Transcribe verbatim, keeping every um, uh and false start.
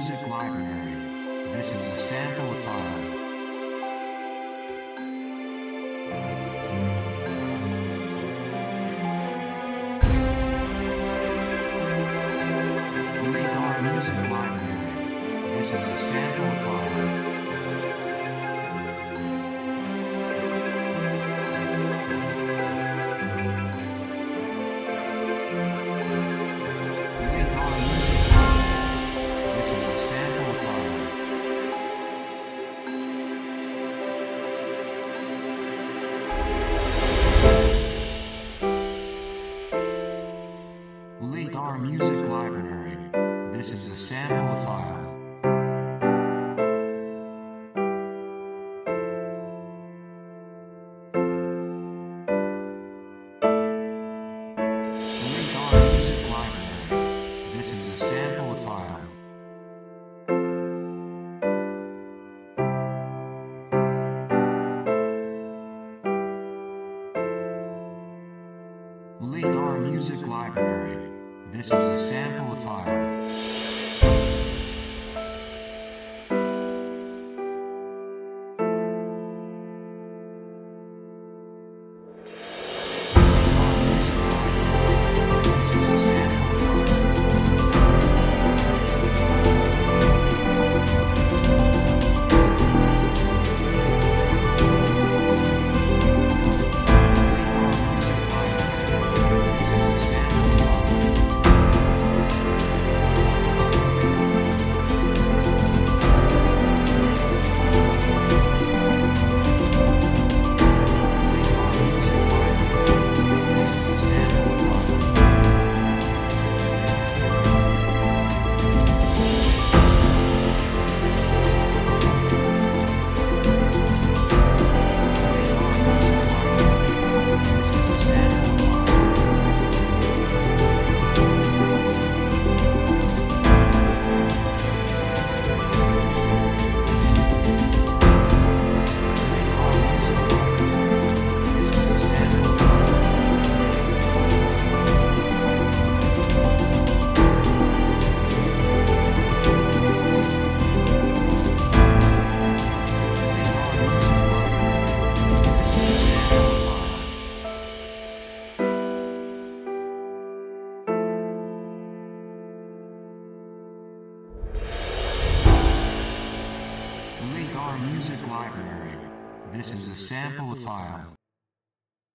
Music Library. This is a sample file. Delete our music library. This is a sample file. Delete our music library. This is a sample file. Delete our music library. This is a sample file. Delete our music library. This is a sample file. Delete our music library. This is a sample file.